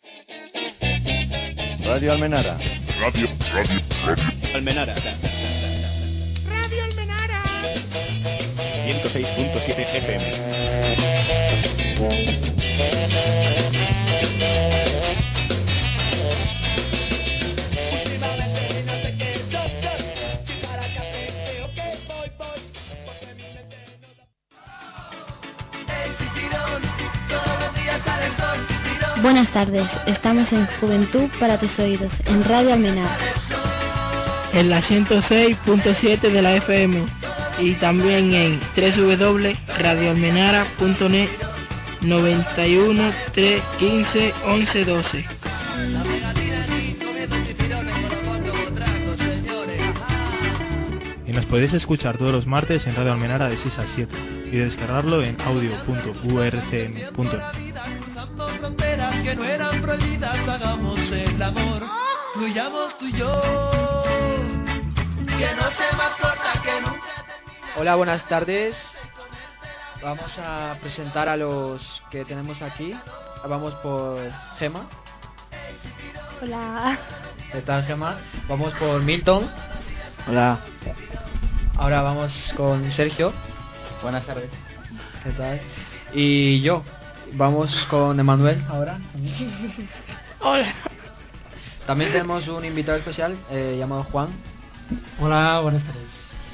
Radio Almenara. Radio Almenara. Radio Almenara. 106.7 FM. Buenas tardes, estamos en Juventud para tus oídos, en Radio Almenara. En la 106.7 de la FM y también en www.radioalmenara.net 91 3 15 11 12. Y nos podéis escuchar todos los martes en Radio Almenara de 6 a 7 y descargarlo en audio.urcm.net. Que no eran prohibidas, hagamos el amor, fluyamos tú y yo, que no sea más corta que nunca. Hola, buenas tardes. Vamos a presentar a los que tenemos aquí. Vamos por Gema. Hola. ¿Qué tal, Gema? Vamos por Milton. Hola. Ahora vamos con Sergio. Buenas tardes. ¿Qué tal? Y yo. Vamos con Emanuel ahora. Hola. También tenemos un invitado especial llamado Juan. Hola, buenas tardes.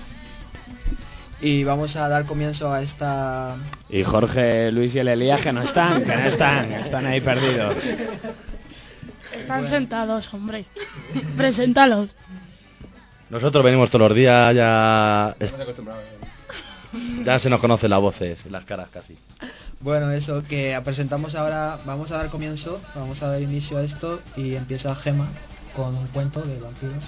Y vamos a dar comienzo a esta... Y Jorge, Luis y el Elías que no están ahí perdidos. Están sentados, hombre. Preséntalos. Nosotros venimos todos los días, ya se nos conocen las voces y las caras casi. Bueno, eso que presentamos ahora, vamos a dar comienzo, vamos a dar inicio a esto y empieza Gema con un cuento de vampiros.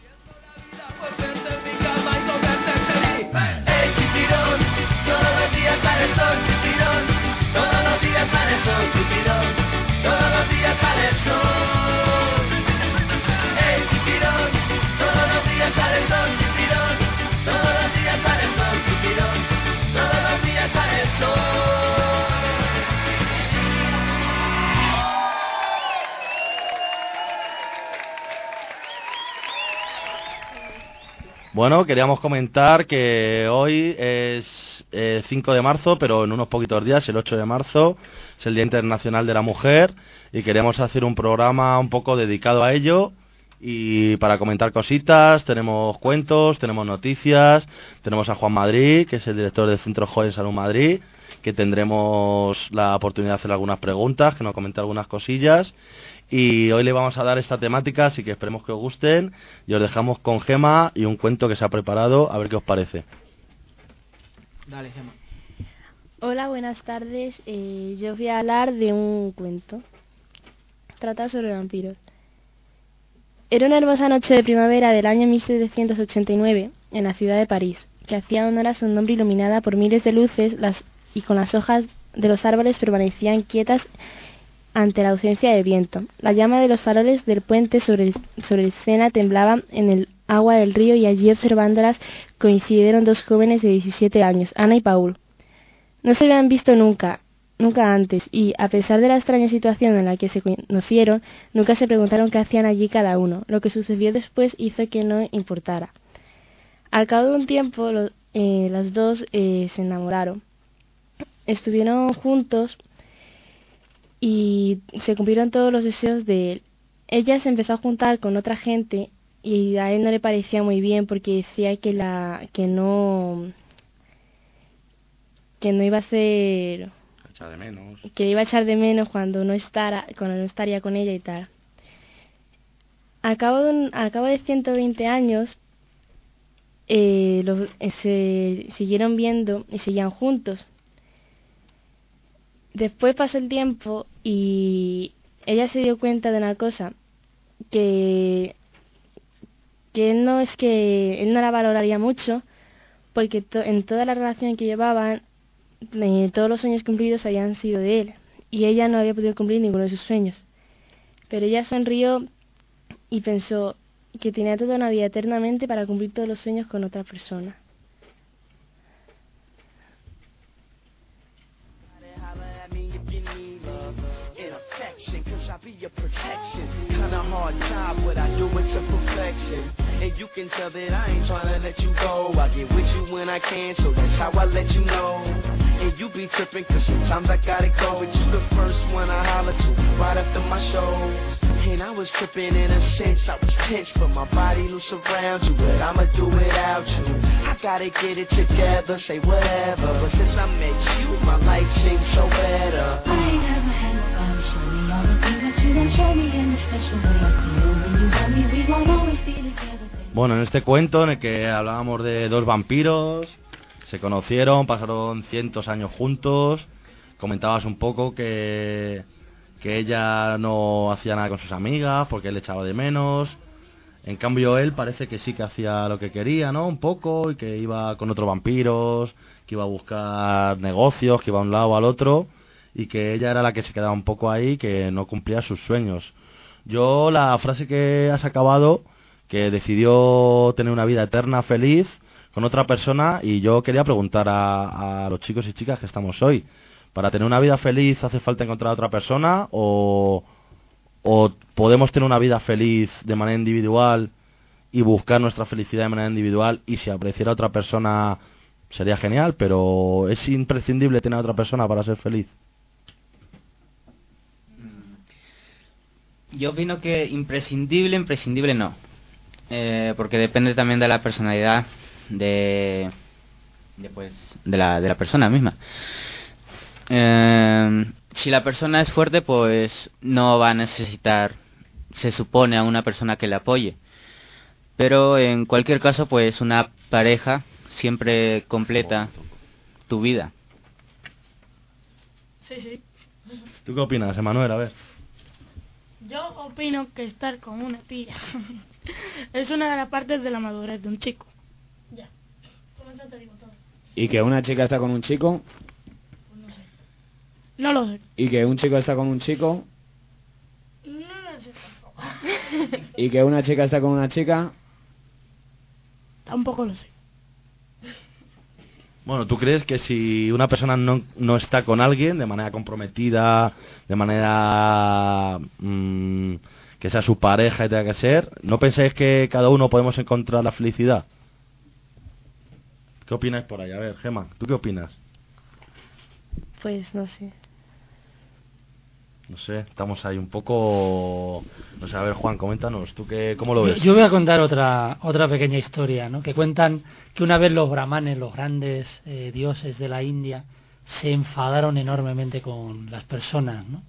Bueno, queríamos comentar que hoy es 5 de marzo, pero en unos poquitos días, el 8 de marzo, es el Día Internacional de la Mujer y queremos hacer un programa un poco dedicado a ello y para comentar cositas. Tenemos cuentos, tenemos noticias, tenemos a Juan Madrid, que es el director del Centro Joven Salud Madrid, que tendremos la oportunidad de hacer algunas preguntas, que nos comente algunas cosillas. Y hoy le vamos a dar esta temática, así que esperemos que os gusten. Y os dejamos con Gema y un cuento que se ha preparado, a ver qué os parece. Dale, Gema. Hola, buenas tardes. Yo voy a hablar de un cuento. Trata sobre vampiros. Era una hermosa noche de primavera del año 1789 en la ciudad de París, que hacía honor a su nombre, iluminada por miles de luces y con las hojas de los árboles permanecían quietas ante la ausencia de viento. La llama de los faroles del puente sobre el Sena temblaba en el agua del río y allí observándolas coincidieron dos jóvenes de 17 años, Ana y Paul. No se habían visto nunca antes y, a pesar de la extraña situación en la que se conocieron, nunca se preguntaron qué hacían allí cada uno. Lo que sucedió después hizo que no importara. Al cabo de un tiempo, las dos se enamoraron. Estuvieron juntos y se cumplieron todos los deseos de él. Ella se empezó a juntar con otra gente y a él no le parecía muy bien porque decía que no iba a ser, que iba a echar de menos cuando no estaría con ella y tal. Al cabo de 120 años se siguieron viendo y seguían juntos. Después pasó el tiempo y ella se dio cuenta de una cosa, que él no la valoraría mucho, porque en toda la relación que llevaban, todos los sueños cumplidos habían sido de él, y ella no había podido cumplir ninguno de sus sueños. Pero ella sonrió y pensó que tenía toda una vida eternamente para cumplir todos los sueños con otra persona. your protection. Kinda hard job, but I do it to perfection. And you can tell that I ain't tryna let you go. I get with you when I can, so that's how I let you know. And you be tripping, cause sometimes I gotta go. But you the first one I holler to, right after my shows. And I was tripping in a sense, I was tense, but my body loose around you. But I'ma do it without you. I gotta get it together, say whatever. But since I met you, my life seems so better. I ain't never had nobody show me all the things that you done show me in the special way I feel. When you got me, we gon' always be together. Bueno, en este cuento en el que hablábamos de dos vampiros, se conocieron, pasaron cientos años juntos, comentabas un poco que ella no hacía nada con sus amigas porque él le echaba de menos. En cambio él parece que sí que hacía lo que quería, ¿no? Un poco, y que iba con otros vampiros, que iba a buscar negocios, que iba a un lado o al otro, y que ella era la que se quedaba un poco ahí, que no cumplía sus sueños. Yo, la frase que has acabado, que decidió tener una vida eterna, feliz, con otra persona, y yo quería preguntar a los chicos y chicas que estamos hoy, ¿para tener una vida feliz hace falta encontrar a otra persona o podemos tener una vida feliz de manera individual y buscar nuestra felicidad de manera individual, y si apreciara a otra persona sería genial, pero es imprescindible tener a otra persona para ser feliz? Yo opino que imprescindible no, porque depende también de la personalidad de la persona misma. Si la persona es fuerte, pues no va a necesitar, se supone, a una persona que le apoye. Pero en cualquier caso, pues una pareja siempre completa tu vida. Sí. ¿Tú qué opinas, Emanuel? A ver. Yo opino que estar con una tía es una de las partes de la madurez de un chico. Ya. Con eso te digo todo. ¿Y que una chica está con un chico? No lo sé. ¿Y que un chico está con un chico? No lo sé tampoco. ¿Y que una chica está con una chica? Tampoco lo sé. Bueno, ¿tú crees que si una persona no está con alguien de manera comprometida, de manera que sea su pareja y tenga que ser, ¿no pensáis que cada uno podemos encontrar la felicidad? ¿Qué opináis por ahí? A ver, Gemma, ¿tú qué opinas? Pues no sé. No sé, estamos ahí un poco... No sé, a ver, Juan, coméntanos, ¿tú cómo lo ves? Yo voy a contar otra pequeña historia, ¿no? Que cuentan que una vez los brahmanes, los grandes dioses de la India, se enfadaron enormemente con las personas, ¿no?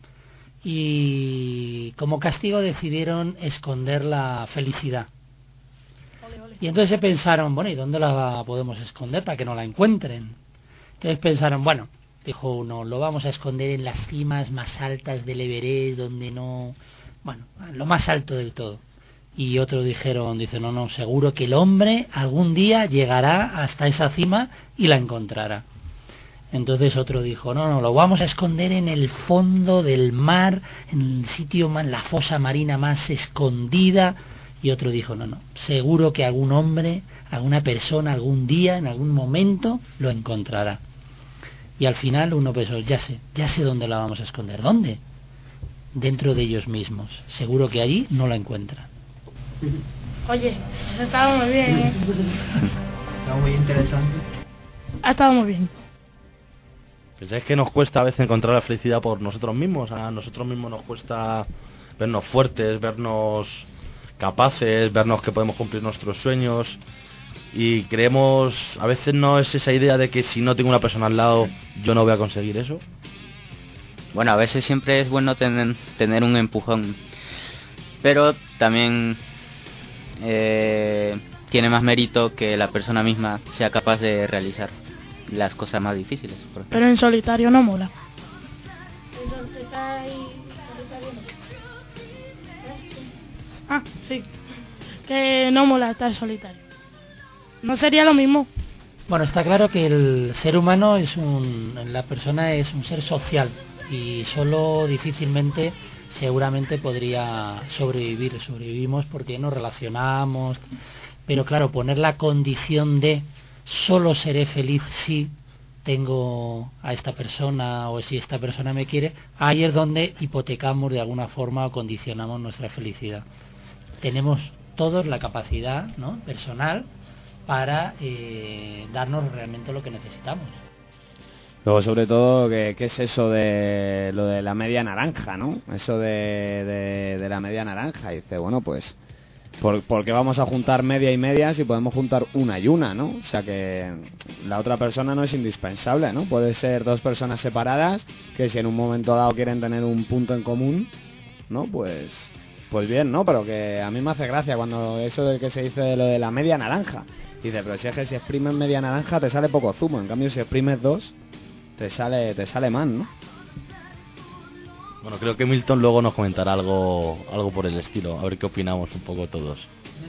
Y como castigo decidieron esconder la felicidad. Y entonces se pensaron, bueno, ¿y dónde la podemos esconder para que no la encuentren? Entonces pensaron, bueno, dijo uno, lo vamos a esconder en las cimas más altas del Everest, donde no... Bueno, lo más alto del todo. Y otros dijeron, no, seguro que el hombre algún día llegará hasta esa cima y la encontrará. Entonces otro dijo, no, lo vamos a esconder en el fondo del mar, en el sitio más, la fosa marina más escondida. Y otro dijo, no, seguro que algún hombre, alguna persona, algún día, en algún momento, lo encontrará. Y al final uno pensó, ya sé dónde la vamos a esconder. ¿Dónde? Dentro de ellos mismos. Seguro que allí no la encuentran. Oye, eso ha estado muy bien, ¿eh? Está muy interesante. Ha estado muy bien. ¿Pensáis que nos cuesta a veces encontrar la felicidad por nosotros mismos? A nosotros mismos nos cuesta vernos fuertes, vernos capaces, vernos que podemos cumplir nuestros sueños, y creemos, a veces no es esa idea de que si no tengo una persona al lado yo no voy a conseguir eso. Bueno, a veces siempre es bueno tener un empujón, pero también tiene más mérito que la persona misma sea capaz de realizar las cosas más difíciles, por ejemplo. Pero en solitario no mola. Ah, sí. Que no mola estar solitario. No sería lo mismo. Bueno, está claro que el ser humano la persona es un ser social y solo difícilmente, seguramente podría sobrevivir. Sobrevivimos porque nos relacionamos, pero claro, poner la condición de solo seré feliz si tengo a esta persona o si esta persona me quiere, ahí es donde hipotecamos de alguna forma o condicionamos nuestra felicidad. Tenemos todos la capacidad, ¿no?, personal para darnos realmente lo que necesitamos. Luego, sobre todo, ¿qué es eso de lo de la media naranja, no? Eso de la media naranja. Y dice, bueno, pues, ¿por qué vamos a juntar media y media si podemos juntar una y una, ¿no? O sea que la otra persona no es indispensable, ¿no? Puede ser dos personas separadas que si en un momento dado quieren tener un punto en común, ¿no? Pues bien, ¿no? Pero que a mí me hace gracia cuando eso de que se dice de lo de la media naranja. Dice, pero si es que si exprimes media naranja te sale poco zumo, en cambio si exprimes dos te sale más, ¿no? Bueno, creo que Milton luego nos comentará algo por el estilo, a ver qué opinamos un poco todos.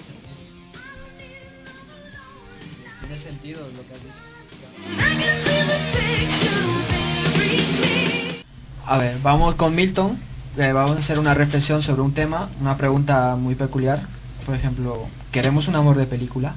Tiene sentido lo que has dicho. A ver, vamos con Milton. Vamos a hacer una reflexión sobre un tema, una pregunta muy peculiar. Por ejemplo, ¿queremos un amor de película?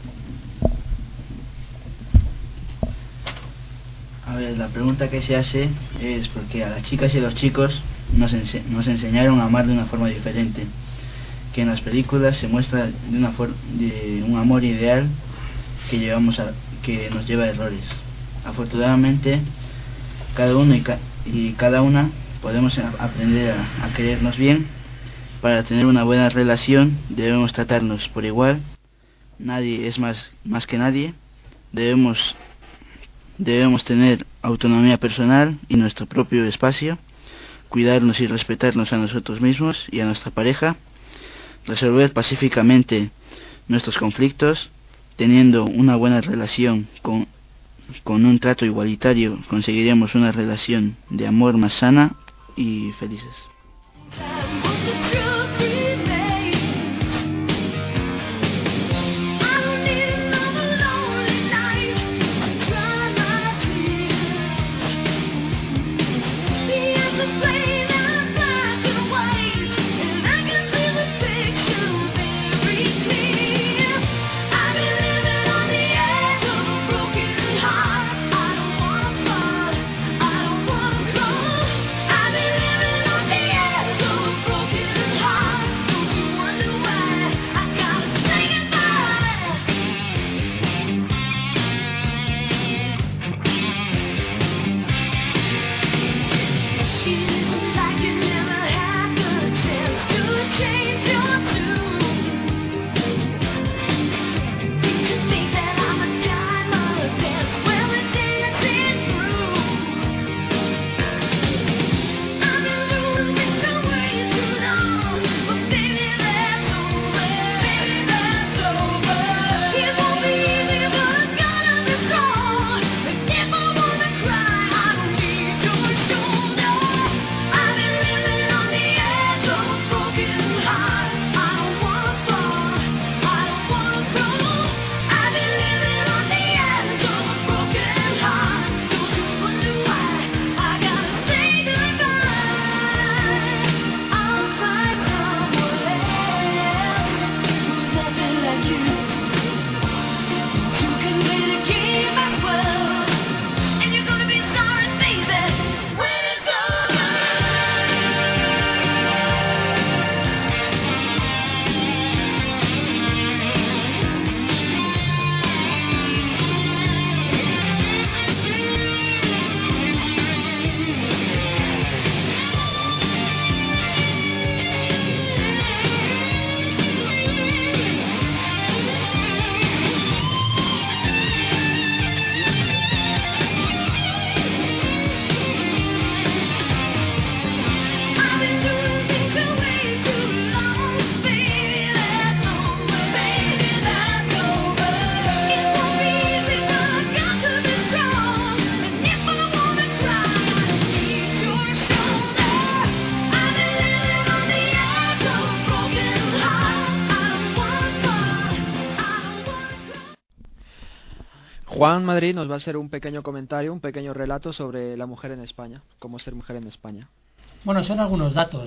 A ver, la pregunta que se hace es porque a las chicas y a los chicos nos enseñaron a amar de una forma diferente, que en las películas se muestra de un amor ideal que nos lleva a errores. Afortunadamente, cada uno y cada una podemos aprender a querernos bien. Para tener una buena relación debemos tratarnos por igual. Nadie es más que nadie. Debemos tener autonomía personal y nuestro propio espacio, cuidarnos y respetarnos a nosotros mismos y a nuestra pareja, resolver pacíficamente nuestros conflictos, teniendo una buena relación con un trato igualitario, conseguiremos una relación de amor más sana y felices. Juan Madrid nos va a hacer un pequeño comentario, un pequeño relato sobre la mujer en España, cómo ser mujer en España. Bueno, son algunos datos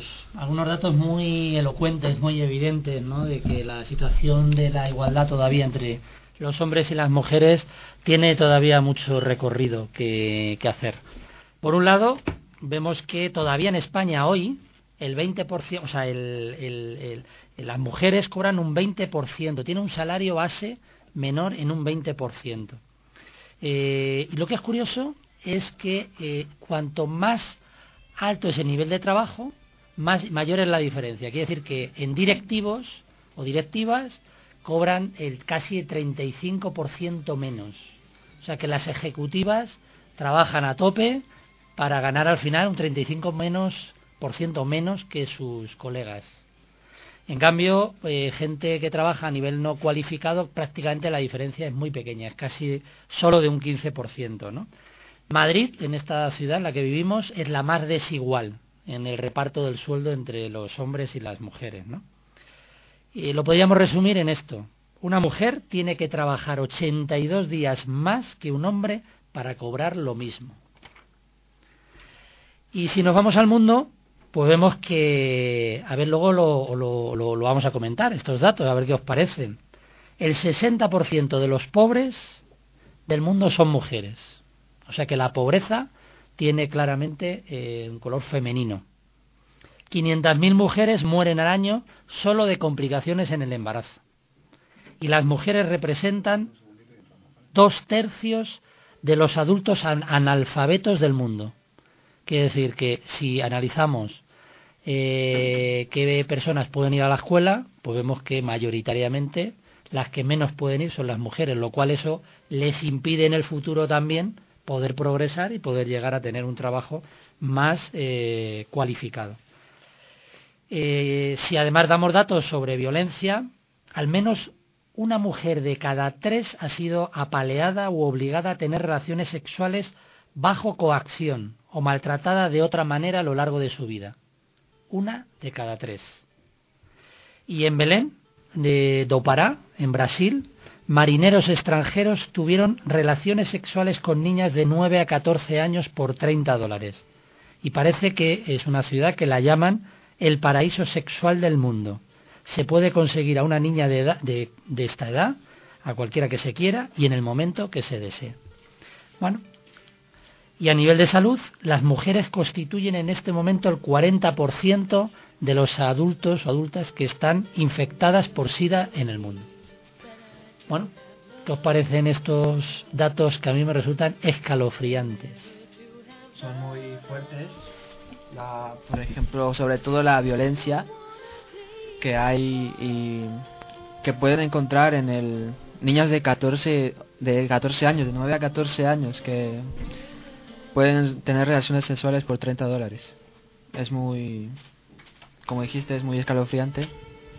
muy elocuentes, muy evidentes, ¿no?, de que la situación de la igualdad todavía entre los hombres y las mujeres tiene todavía mucho recorrido que hacer. Por un lado, vemos que todavía en España hoy el 20%, o sea, las mujeres cobran un 20%, tienen un salario base menor en un 20%. Y lo que es curioso es que cuanto más alto es el nivel de trabajo, mayor es la diferencia. Quiere decir que en directivos o directivas cobran casi el 35% menos. O sea que las ejecutivas trabajan a tope para ganar al final un 35% menos que sus colegas. En cambio, gente que trabaja a nivel no cualificado, prácticamente la diferencia es muy pequeña, es casi solo de un 15%, ¿no? Madrid, en esta ciudad en la que vivimos, es la más desigual en el reparto del sueldo entre los hombres y las mujeres, ¿no? Y lo podríamos resumir en esto. Una mujer tiene que trabajar 82 días más que un hombre para cobrar lo mismo. Y si nos vamos al mundo, pues vemos que, a ver, luego lo vamos a comentar, estos datos, a ver qué os parecen. El 60% de los pobres del mundo son mujeres. O sea que la pobreza tiene claramente un color femenino. 500.000 mujeres mueren al año solo de complicaciones en el embarazo. Y las mujeres representan 2/3 de los adultos analfabetos del mundo. Quiere decir que si analizamos qué personas pueden ir a la escuela, pues vemos que mayoritariamente las que menos pueden ir son las mujeres, lo cual eso les impide en el futuro también poder progresar y poder llegar a tener un trabajo más cualificado. Si además damos datos sobre violencia, al menos una mujer de cada 3 ha sido apaleada u obligada a tener relaciones sexuales bajo coacción o maltratada de otra manera a lo largo de su vida. 1 de cada 3. Y en Belém do Pará, en Brasil, marineros extranjeros tuvieron relaciones sexuales con niñas de 9 a 14 años por $30. Y parece que es una ciudad que la llaman el paraíso sexual del mundo. Se puede conseguir a una niña de esta edad, a cualquiera que se quiera, y en el momento que se desee. Bueno, y a nivel de salud, las mujeres constituyen en este momento el 40% de los adultos o adultas que están infectadas por SIDA en el mundo. Bueno, ¿qué os parecen estos datos que a mí me resultan escalofriantes? Son muy fuertes. Por ejemplo, sobre todo la violencia que hay y que pueden encontrar en niñas de 14 años, de 9 a 14 años, que pueden tener relaciones sexuales por $30. Es muy, como dijiste, es muy escalofriante.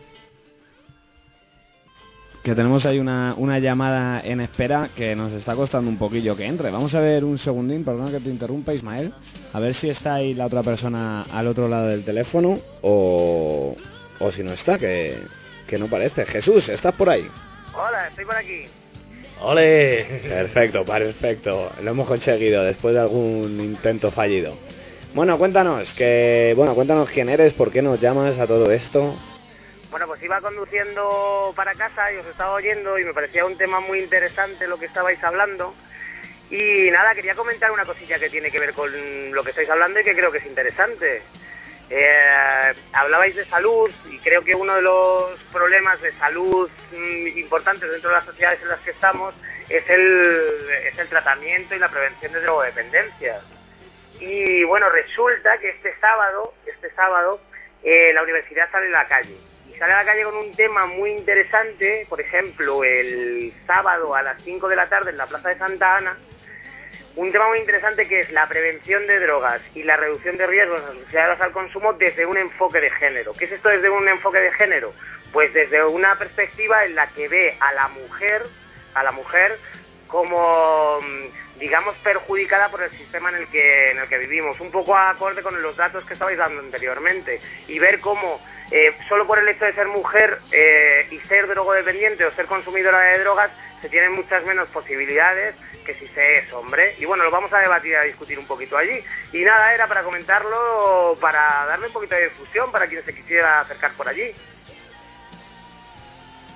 Que tenemos ahí una llamada en espera que nos está costando un poquillo que entre. Vamos a ver un segundín, perdona que te interrumpa, Ismael. A ver si está ahí la otra persona al otro lado del teléfono o si no está, que no parece. Jesús, ¿estás por ahí? Hola, estoy por aquí. ¡Ole! Perfecto. Lo hemos conseguido después de algún intento fallido. Bueno, cuéntanos quién eres, por qué nos llamas a todo esto. Bueno, pues iba conduciendo para casa y os estaba oyendo y me parecía un tema muy interesante lo que estabais hablando. Y nada, quería comentar una cosilla que tiene que ver con lo que estáis hablando y que creo que es interesante. Hablabais de salud y creo que uno de los problemas de salud importantes dentro de las sociedades en las que estamos es el tratamiento y la prevención de drogodependencias. Y bueno, resulta que este sábado la universidad sale a la calle. Sale a la calle con un tema muy interesante. Por ejemplo, el sábado a las 5 de la tarde en la Plaza de Santa Ana, un tema muy interesante que es la prevención de drogas y la reducción de riesgos asociados al consumo desde un enfoque de género. ¿Qué es esto desde un enfoque de género? Pues desde una perspectiva en la que ve a la mujer como, digamos, perjudicada por el sistema en el que vivimos, un poco acorde con los datos que estabais dando anteriormente, y ver cómo solo por el hecho de ser mujer y ser drogodependiente o ser consumidora de drogas se tienen muchas menos posibilidades que si se es hombre. Y bueno, lo vamos a debatir, a discutir un poquito allí. Y nada, era para comentarlo, para darle un poquito de difusión para quien se quisiera acercar por allí.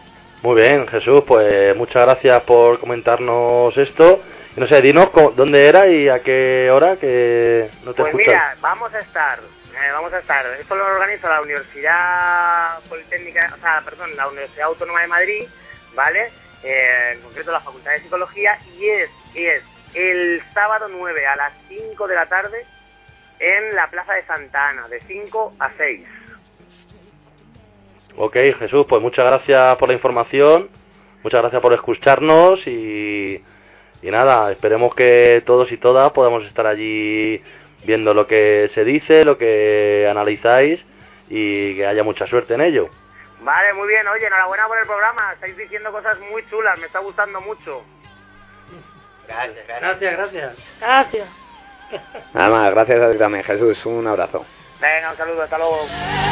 Muy bien, Jesús, pues muchas gracias por comentarnos esto. Y no sé, dinos dónde era y a qué hora, que no te Pues escuchas. mira, vamos a estar. Esto lo organiza la Universidad Politécnica, la Universidad Autónoma de Madrid, ¿vale? En concreto la Facultad de Psicología, y es el sábado 9 a las 5 de la tarde en la Plaza de Santa Ana, de 5 a 6. Ok, Jesús, pues muchas gracias por la información, muchas gracias por escucharnos y nada, esperemos que todos y todas podamos estar allí viendo lo que se dice, lo que analizáis y que haya mucha suerte en ello. Vale, muy bien. Oye, enhorabuena por el programa. Estáis diciendo cosas muy chulas, me está gustando mucho. Gracias. Nada más, gracias a ti también, Jesús. Un abrazo. Venga, un saludo, hasta luego.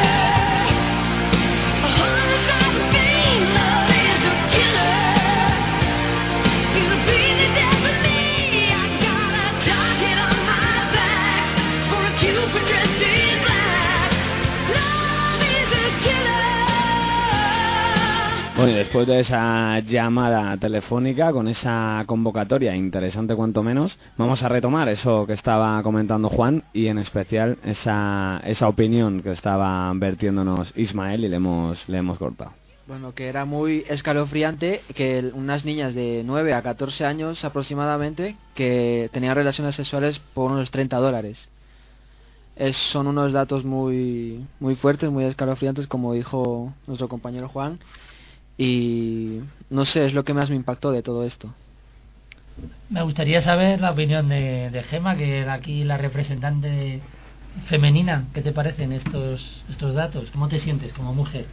Bueno, y después de esa llamada telefónica, con esa convocatoria interesante cuanto menos, vamos a retomar eso que estaba comentando Juan y en especial esa opinión que estaba vertiéndonos Ismael y le hemos cortado. Bueno, que era muy escalofriante que unas niñas de 9 a 14 años aproximadamente que tenían relaciones sexuales por unos $30. Son unos datos muy fuertes, muy escalofriantes, como dijo nuestro compañero Juan. Y no sé, es lo que más me impactó de todo esto. Me gustaría saber la opinión de Gema, que era aquí la representante femenina. ¿Qué te parecen estos datos? ¿Cómo te sientes como mujer?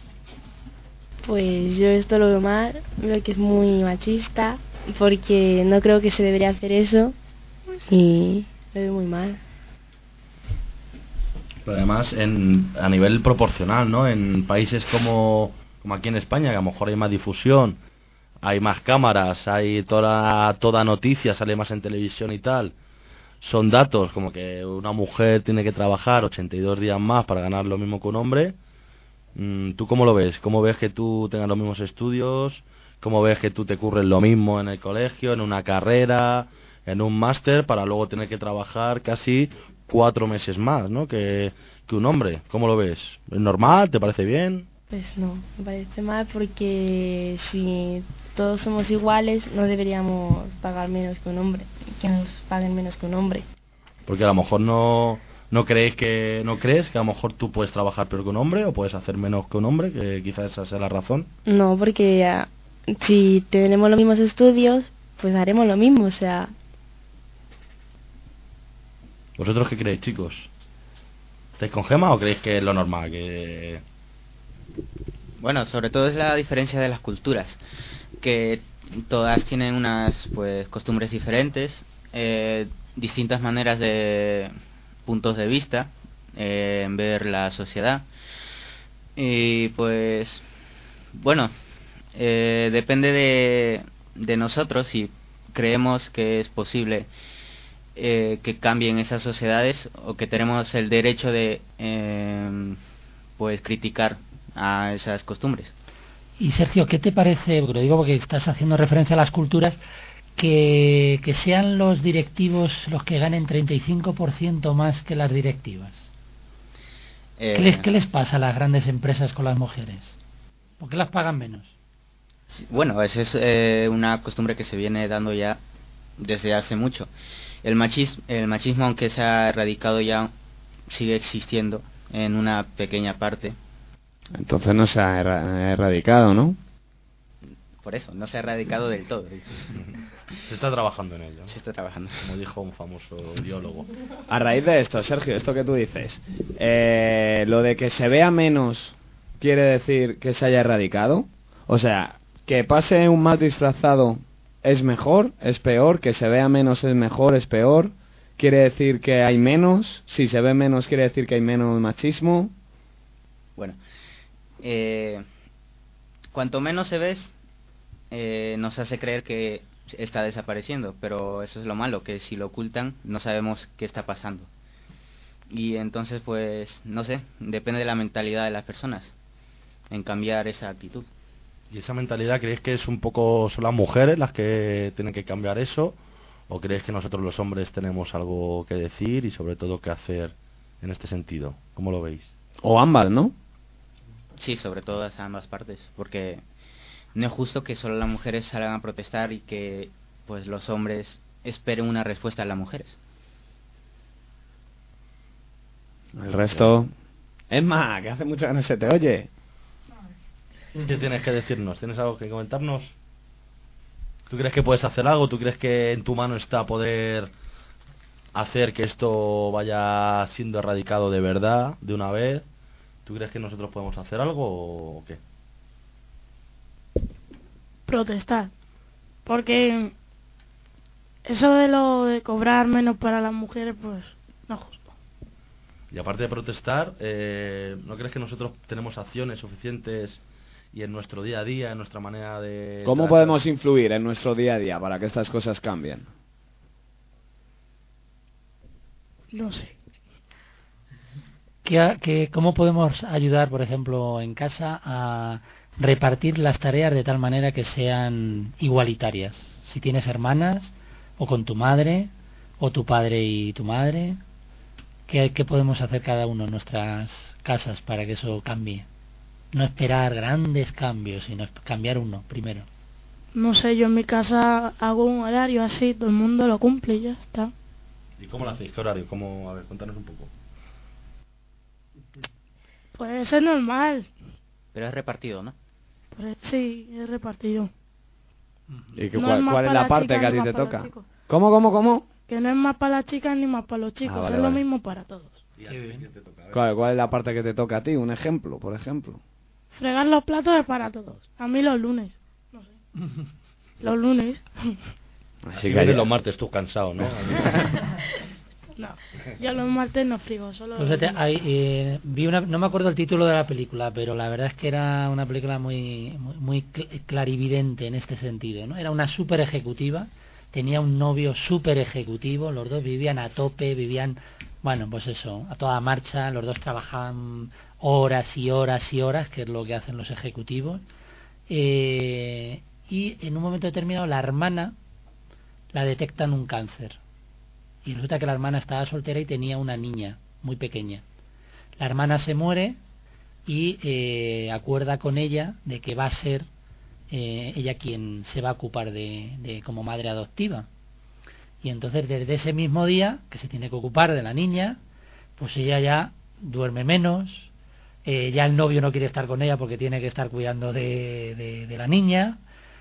Pues yo esto lo veo mal, veo que es muy machista, porque no creo que se debería hacer eso y lo veo muy mal. Pero además, a nivel proporcional, ¿no? En países como aquí en España, que a lo mejor hay más difusión, hay más cámaras, hay toda noticia, sale más en televisión y tal. Son datos como que una mujer tiene que trabajar 82 días más para ganar lo mismo que un hombre. ¿Tú cómo lo ves? ¿Cómo ves que tú tengas los mismos estudios? ¿Cómo ves que tú te curres lo mismo en el colegio, en una carrera, en un máster, para luego tener que trabajar casi 4 meses más, ¿no? que un hombre? ¿Cómo lo ves? ¿Es normal? ¿Te parece bien? Pues no, me parece mal, porque si todos somos iguales no deberíamos pagar menos que un hombre, que nos paguen menos que un hombre. Porque a lo mejor no crees que a lo mejor tú puedes trabajar peor que un hombre o puedes hacer menos que un hombre, que quizás esa sea la razón. No, porque si tenemos los mismos estudios, pues haremos lo mismo, o sea. ¿Vosotros qué creéis, chicos? ¿Estáis con Gema o creéis que es lo normal? Bueno, sobre todo es la diferencia de las culturas, que todas tienen unas costumbres diferentes, distintas maneras de puntos de vista en ver la sociedad, y pues bueno, depende de nosotros si creemos que es posible que cambien esas sociedades, o que tenemos el derecho de criticar a esas costumbres. Y Sergio, ¿qué te parece? Porque lo digo porque estás haciendo referencia a las culturas, que sean los directivos los que ganen 35% más que las directivas. ¿Qué les pasa a las grandes empresas con las mujeres? ¿Por qué las pagan menos? Bueno, esa es una costumbre que se viene dando ya desde hace mucho. El machismo, aunque se ha erradicado ya, sigue existiendo en una pequeña parte. Entonces no se ha erradicado, ¿no? Por eso, no se ha erradicado del todo. Se está trabajando en ello, ¿no? Se está trabajando. Como dijo un famoso biólogo. A raíz de esto, Sergio, esto que tú dices, lo de que se vea menos quiere decir que se haya erradicado. O sea, que pase un mal disfrazado es mejor, es peor, que se vea menos es mejor, es peor. Quiere decir que hay menos. Si se ve menos quiere decir que hay menos machismo. Bueno, cuanto menos se ves, nos hace creer que está desapareciendo, pero eso es lo malo, que si lo ocultan no sabemos qué está pasando. Y entonces, pues, no sé, depende de la mentalidad de las personas en cambiar esa actitud ¿Y esa mentalidad creéis que es un poco, son las mujeres las que tienen que cambiar eso? ¿O creéis que nosotros los hombres tenemos algo que decir y sobre todo que hacer en este sentido? ¿Cómo lo veis? O ambas, ¿no? Sí, sobre todo a ambas partes, porque no es justo que solo las mujeres salgan a protestar y que pues los hombres esperen una respuesta de las mujeres. El resto... Emma, que hace mucho que no se te oye. ¿Qué tienes que decirnos? ¿Tienes algo que comentarnos? ¿Tú crees que puedes hacer algo? ¿Tú crees que en tu mano está poder hacer que esto vaya siendo erradicado de verdad, de una vez? ¿Tú crees que nosotros podemos hacer algo o qué? Protestar. Porque eso de lo de cobrar menos para las mujeres, pues no es justo. Y aparte de protestar, ¿no crees que nosotros tenemos acciones suficientes y en nuestro día a día, en nuestra manera de... ¿Cómo podemos influir en nuestro día a día para que estas cosas cambien? No sé. ¿Cómo podemos ayudar, por ejemplo, en casa a repartir las tareas de tal manera que sean igualitarias? Si tienes hermanas, o con tu madre, o tu padre y tu madre, ¿qué podemos hacer cada uno en nuestras casas para que eso cambie? No esperar grandes cambios, sino cambiar uno primero. No sé, yo en mi casa hago un horario así, todo el mundo lo cumple y ya está. ¿Y cómo lo hacéis? ¿Qué horario? ¿Cómo? A ver, cuéntanos un poco. Pues es normal. Pero es repartido, ¿no? Pues sí, es repartido. ¿Y No cuál es la parte que a ti te toca? ¿Cómo? Que no es más para las chicas ni más para los chicos, vale, es lo vale. mismo para todos. ¿Cuál es la parte que te toca a ti? Un ejemplo, por ejemplo. Fregar los platos es para todos. A mí los lunes. No sé. Los lunes. Así que los martes tú cansado, ¿no? No, yo los martes no frigo, solo Pues vi no me acuerdo el título de la película, pero la verdad es que era una película muy clarividente en este sentido, ¿no? Era una super ejecutiva, tenía un novio super ejecutivo, los dos vivían a tope, bueno, pues eso, a toda marcha, los dos trabajaban horas y horas y horas, que es lo que hacen los ejecutivos, y en un momento determinado la hermana la detectan un cáncer. Y resulta que la hermana estaba soltera y tenía una niña muy pequeña. La hermana se muere y acuerda con ella de que va a ser ella quien se va a ocupar de como madre adoptiva. Y entonces desde ese mismo día que se tiene que ocupar de la niña, pues ella ya duerme menos, ya el novio no quiere estar con ella porque tiene que estar cuidando de la niña,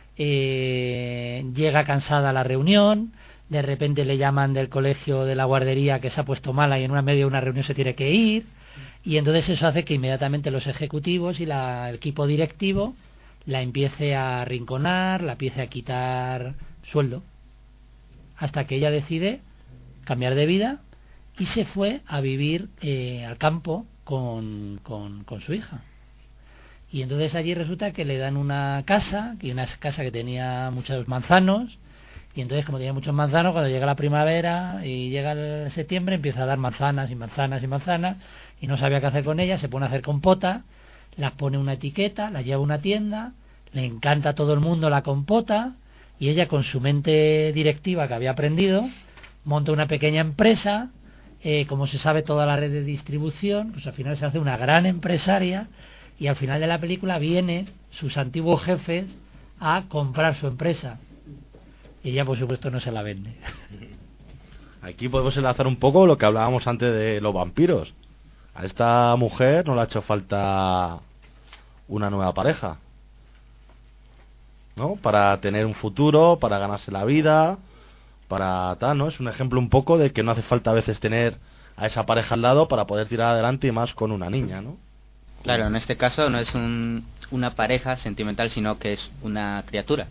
llega cansada a la reunión. De repente le llaman del colegio, de la guardería, que se ha puesto mala y en una medio de una reunión se tiene que ir, y entonces eso hace que inmediatamente los ejecutivos y el equipo directivo la empiece a arrinconar, la empiece a quitar sueldo, hasta que ella decide cambiar de vida y se fue a vivir al campo con su hija. Y entonces allí resulta que le dan una casa que tenía muchos manzanos. Y entonces, como tenía muchos manzanos, cuando llega la primavera y llega el septiembre, empieza a dar manzanas y manzanas y manzanas, y no sabía qué hacer con ellas, se pone a hacer compota, las pone una etiqueta, las lleva a una tienda, le encanta a todo el mundo la compota, y ella con su mente directiva que había aprendido, monta una pequeña empresa, como se sabe toda la red de distribución, pues al final se hace una gran empresaria, y al final de la película vienen sus antiguos jefes a comprar su empresa. Y ella, por supuesto, no se la vende. Aquí podemos enlazar un poco lo que hablábamos antes de los vampiros. A esta mujer no le ha hecho falta una nueva pareja, ¿no? Para tener un futuro, para ganarse la vida, para tal, ¿no? Es un ejemplo un poco de que no hace falta a veces tener a esa pareja al lado para poder tirar adelante, y más con una niña, ¿no? Claro, en este caso no es una pareja sentimental, sino que es una criatura.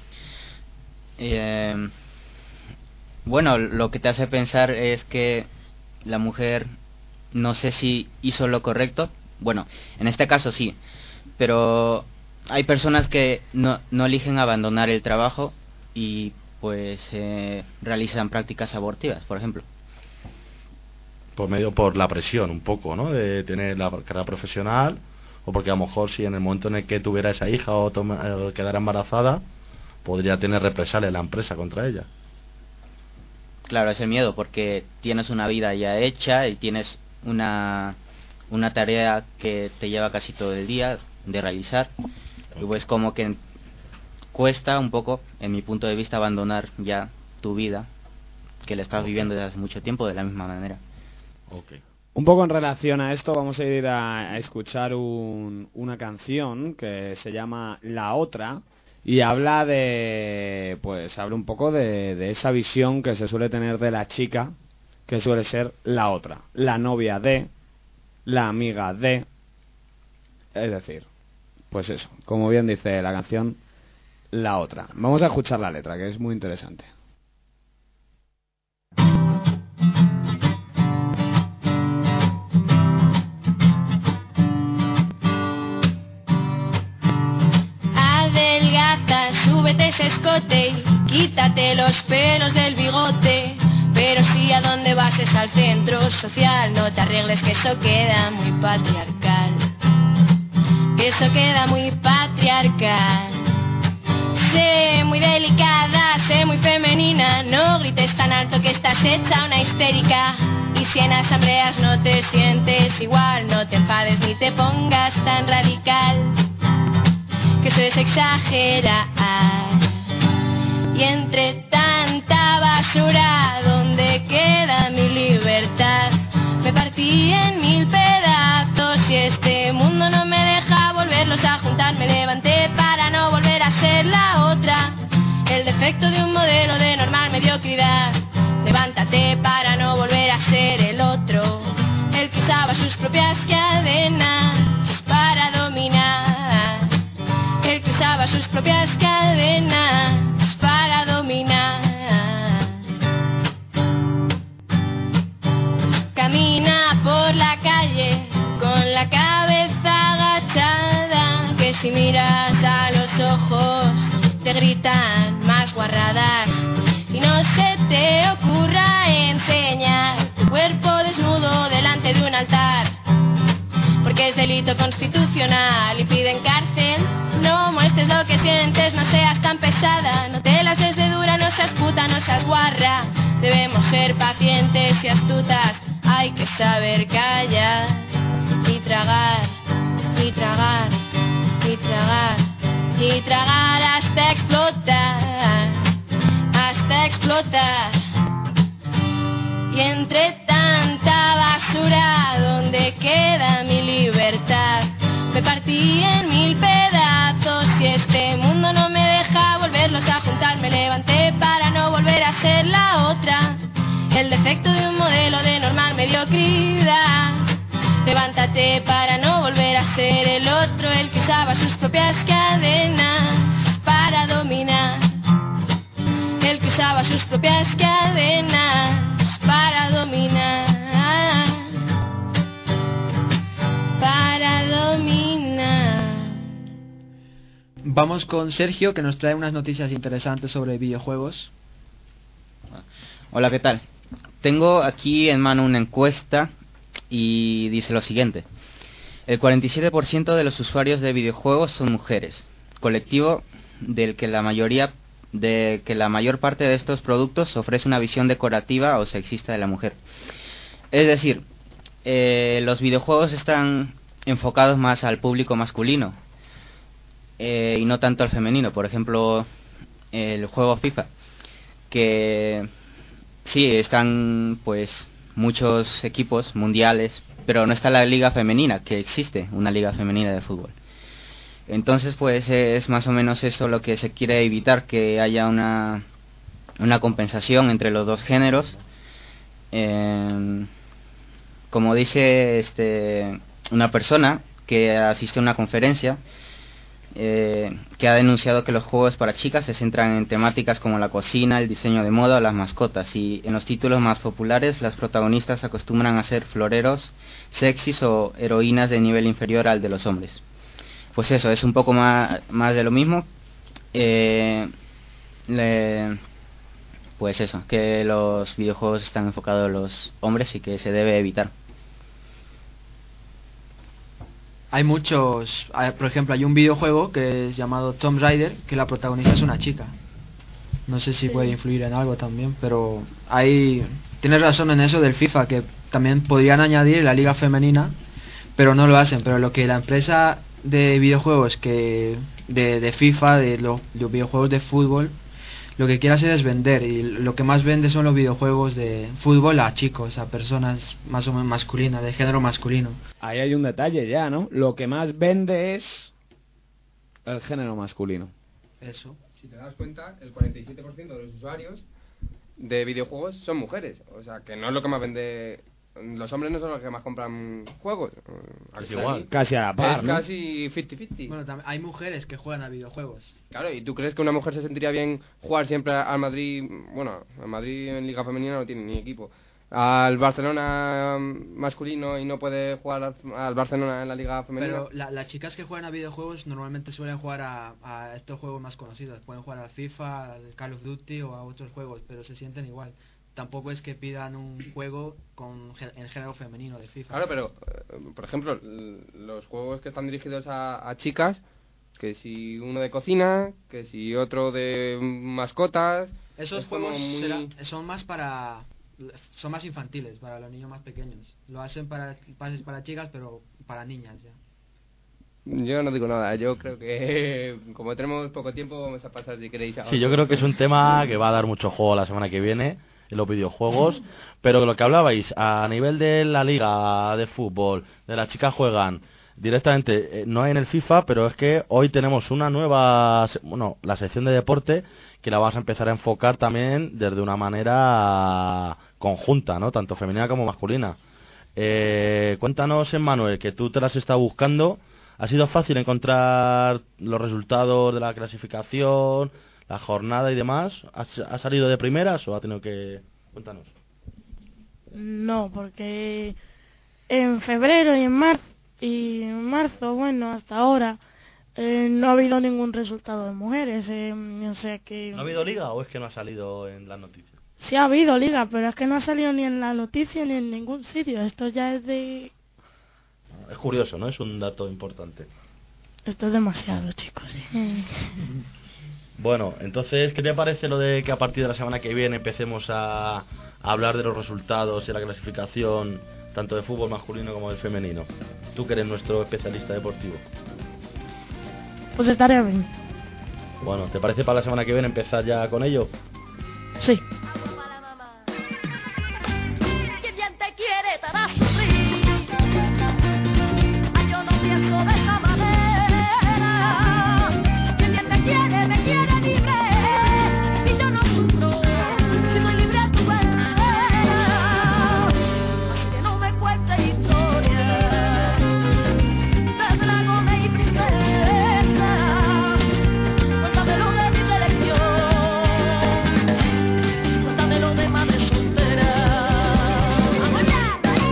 Bueno, lo que te hace pensar es que la mujer, no sé si hizo lo correcto. Bueno, en este caso sí, pero hay personas que no eligen abandonar el trabajo y pues realizan prácticas abortivas, por ejemplo. Por la presión un poco, ¿no? De tener la carrera profesional o porque a lo mejor si en el momento en el que tuviera esa hija o quedara embarazada, podría tener represalia la empresa contra ella. Claro, es el miedo, porque tienes una vida ya hecha y tienes una tarea que te lleva casi todo el día de realizar, y pues como que cuesta un poco, en mi punto de vista, abandonar ya tu vida, que la estás viviendo desde hace mucho tiempo de la misma manera. Okay. Un poco en relación a esto, vamos a ir a escuchar una canción que se llama La Otra, y habla habla un poco de esa visión que se suele tener de la chica, que suele ser la otra, la novia de, la amiga de, es decir, pues eso, como bien dice la canción, la otra. Vamos a escuchar la letra, que es muy interesante. Adelgaza, súbete ese escote y quítate los pelos del bigote. Pero si a dónde vas es al centro social, no te arregles que eso queda muy patriarcal. Que eso queda muy patriarcal. Sé muy delicada, sé muy femenina, no grites tan alto que estás hecha una histérica. Y si en asambleas no te sientes igual, no te enfades ni te pongas tan radical. Que eso es exagerar. Y entre tanta basura, ¿dónde queda mi libertad? Me partí en 1000 pedazos y este mundo no me deja volverlos a juntar. Me levanté para no volver a ser la otra, el defecto de un modelo de normal mediocridad. Levántate para no volver a ser el otro, el que usaba sus propias cadenas para dominar. El que usaba sus propias cadenas para dominar. Camina por la calle con la cabeza agachada, que si miras a los ojos te gritan más guarradas. Y no se te ocurra enseñar tu cuerpo desnudo delante de un altar, porque es delito constitucional y piden cárcel. No muestres lo que sientes, no seas tan pesada, no te las des de dura, no seas puta, no seas guarra. Debemos ser pacientes y astutas, hay que saber callar y tragar, y tragar, y tragar, y tragar hasta explotar, hasta explotar. Y entre tanta basura, ¿dónde queda mi libertad? Me partí en 1000 pedazos y este mundo no me deja volverlos a juntar. Me levanté para no volver a ser la otra, el defecto de un modelo de normal mediocridad. Levántate para no volver a ser el otro, el que usaba sus propias cadenas para dominar. El que usaba sus propias cadenas para dominar. Para dominar. Vamos con Sergio, que nos trae unas noticias interesantes sobre videojuegos. Hola, ¿qué tal? Tengo aquí en mano una encuesta y dice lo siguiente: el 47% de los usuarios de videojuegos son mujeres, colectivo del que la mayor parte de estos productos ofrece una visión decorativa o sexista de la mujer. Es decir, los videojuegos están enfocados más al público masculino y no tanto al femenino. Por ejemplo, el juego FIFA, que sí, están pues muchos equipos mundiales, pero no está la liga femenina, que existe una liga femenina de fútbol. Entonces pues es más o menos eso lo que se quiere evitar, que haya una compensación entre los dos géneros. Como dice una persona que asistió a una conferencia, que ha denunciado que los juegos para chicas se centran en temáticas como la cocina, el diseño de moda o las mascotas, y en los títulos más populares las protagonistas acostumbran a ser floreros, sexys o heroínas de nivel inferior al de los hombres. Pues eso, es un poco más de lo mismo. Pues eso, que los videojuegos están enfocados a los hombres y que se debe evitar. hay muchos, por ejemplo, hay un videojuego que es llamado Tomb Raider, que la protagonista es una chica. No sé si puede influir en algo también, pero tienes razón en eso del FIFA, que también podrían añadir la liga femenina, pero no lo hacen. Pero lo que la empresa de videojuegos de FIFA, de los videojuegos de fútbol, lo que quiere hacer es vender, y lo que más vende son los videojuegos de fútbol a chicos, a personas más o menos masculinas, de género masculino. Ahí hay un detalle ya, ¿no? Lo que más vende es el género masculino. Eso. Si te das cuenta, el 47% de los usuarios de videojuegos son mujeres. O sea, que no es lo que más vende. Los hombres no son los que más compran juegos. Es igual, casi a la par, es ¿no? Casi 50-50. Bueno, también hay mujeres que juegan a videojuegos. Claro, ¿y tú crees que una mujer se sentiría bien jugar siempre al Madrid? Bueno, al Madrid en Liga Femenina no tiene ni equipo. Al Barcelona masculino y no puede jugar al Barcelona en la Liga Femenina. Pero las chicas que juegan a videojuegos normalmente suelen jugar a estos juegos más conocidos. Pueden jugar al FIFA, al Call of Duty o a otros juegos, pero se sienten igual. Tampoco es que pidan un juego en género femenino de FIFA. Claro, pero, por ejemplo, los juegos que están dirigidos a chicas, que si uno de cocina, que si otro de mascotas... Esos juegos son más infantiles, para los niños más pequeños. Lo hacen para chicas, pero para niñas ya. Yo no digo nada, yo creo que como tenemos poco tiempo vamos a pasar, si queréis. Sí, yo creo que es un tema que va a dar mucho juego la semana que viene en los videojuegos, pero lo que hablabais, a nivel de la liga de fútbol, de las chicas juegan directamente, no hay en el FIFA, pero es que hoy tenemos una nueva, la sección de deporte, que la vas a empezar a enfocar también desde una manera conjunta, ¿no? Tanto femenina como masculina. Cuéntanos, Emmanuel, que tú te las estás buscando. ¿Ha sido fácil encontrar los resultados de la clasificación, la jornada y demás? ¿Ha salido de primeras o ha tenido que...? Cuéntanos. No, porque en febrero y en marzo, bueno, hasta ahora no ha habido ningún resultado de mujeres. O sea que... ¿No ha habido liga o es que no ha salido en las noticias? Sí ha habido liga, pero es que no ha salido ni en la noticia ni en ningún sitio. Esto ya es de... Es curioso, ¿no? Es un dato importante. Esto es demasiado, chicos. Bueno, entonces, ¿qué te parece lo de que a partir de la semana que viene empecemos a hablar de los resultados y la clasificación, tanto de fútbol masculino como de femenino? Tú que eres nuestro especialista deportivo. Pues estaría bien. Bueno, ¿te parece para la semana que viene empezar ya con ello? Sí. ¿Qué bien te quiere, te hará sufrir? Ay, yo no pienso de esa manera. ¿Qué bien te quiere, me quiere libre? Y yo no sufro, si soy libre a tu vera. Así que no me cuentes historias de dragones y princesas. Cuéntamelo de mi selección. Cuéntamelo de madre soltera. ¡Vamos ya, ahí!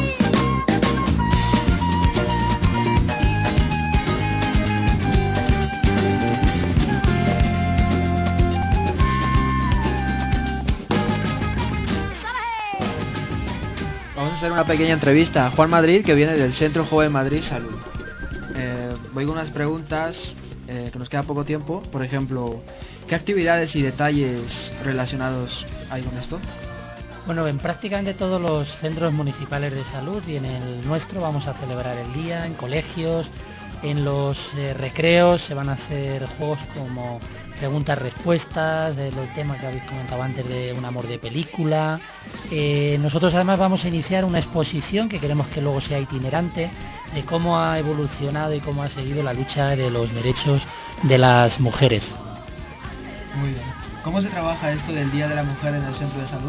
Vamos a hacer una pequeña entrevista a Juan Madrid, que viene del Centro Joven Madrid Salud. Voy con unas preguntas, que nos queda poco tiempo. Por ejemplo, ¿qué actividades y detalles relacionados hay con esto? Bueno, en prácticamente todos los centros municipales de salud y en el nuestro vamos a celebrar el día, en colegios, en los recreos se van a hacer juegos como preguntas-respuestas, los temas que habéis comentado antes de un amor de película. Nosotros además vamos a iniciar una exposición que queremos que luego sea itinerante de cómo ha evolucionado y cómo ha seguido la lucha de los derechos de las mujeres. Muy bien. ¿Cómo se trabaja esto del Día de la Mujer en el centro de salud?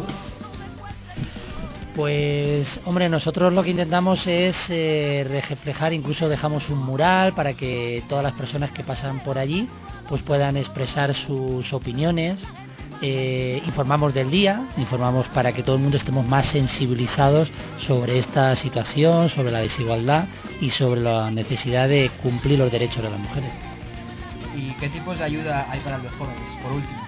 Pues, hombre, nosotros lo que intentamos es reflejar, incluso dejamos un mural para que todas las personas que pasan por allí pues puedan expresar sus opiniones. Informamos del día, informamos para que todo el mundo estemos más sensibilizados sobre esta situación, sobre la desigualdad y sobre la necesidad de cumplir los derechos de las mujeres. ¿Y qué tipos de ayuda hay para los jóvenes, por último?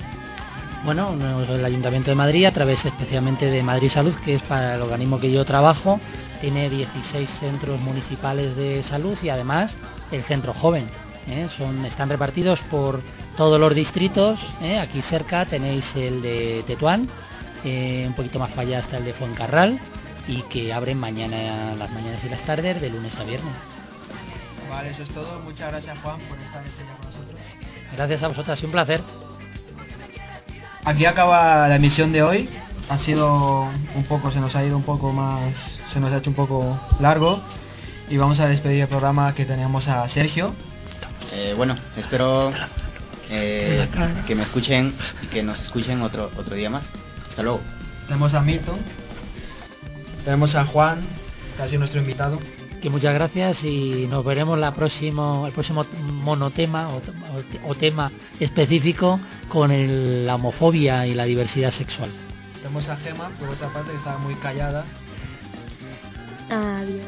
Bueno, el Ayuntamiento de Madrid, a través especialmente de Madrid Salud, que es para el organismo que yo trabajo, tiene 16 centros municipales de salud y además el centro joven. Están repartidos por todos los distritos. Aquí cerca tenéis el de Tetuán, un poquito más para allá está el de Fuencarral, y que abren mañana las mañanas y las tardes de lunes a viernes. Vale, eso es todo. Muchas gracias, Juan, por estar este día con nosotros. Gracias a vosotras, un placer. Aquí acaba la emisión de hoy. Ha sido un poco, se nos ha hecho un poco largo, y vamos a despedir el programa que teníamos a Sergio. Bueno, espero que me escuchen y que nos escuchen otro día más. Hasta luego. Tenemos a Milton, tenemos a Juan, que ha sido nuestro invitado. Que muchas gracias, y nos veremos el próximo monotema o tema específico con la homofobia y la diversidad sexual. Tenemos a Gema, por otra parte, que estaba muy callada. Adiós.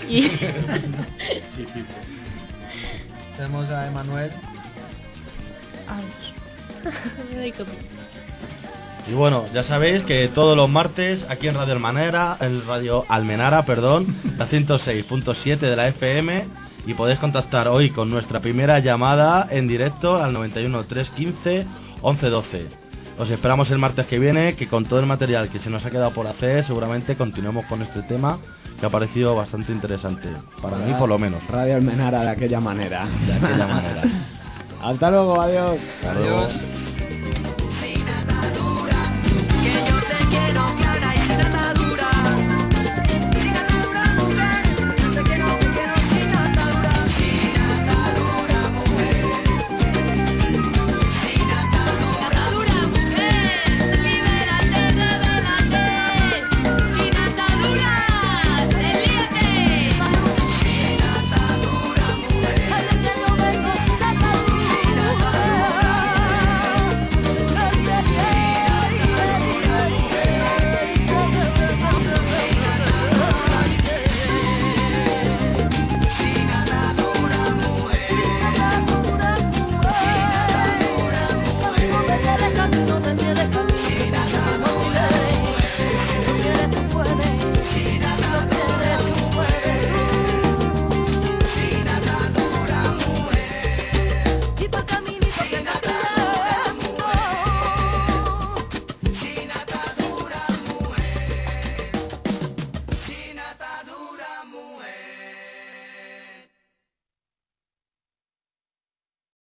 Tenemos a Emanuel. Adiós. Me doy conmigo. Y bueno, ya sabéis que todos los martes aquí en Radio Almenara, la 106.7 de la FM, y podéis contactar hoy con nuestra primera llamada en directo al 91 315 1112. Os esperamos el martes que viene, que con todo el material que se nos ha quedado por hacer, seguramente continuemos con este tema, que ha parecido bastante interesante, para mí por lo menos. Radio Almenara de aquella manera. De aquella manera. Hasta luego, adiós. Hasta luego. Que yo te quiero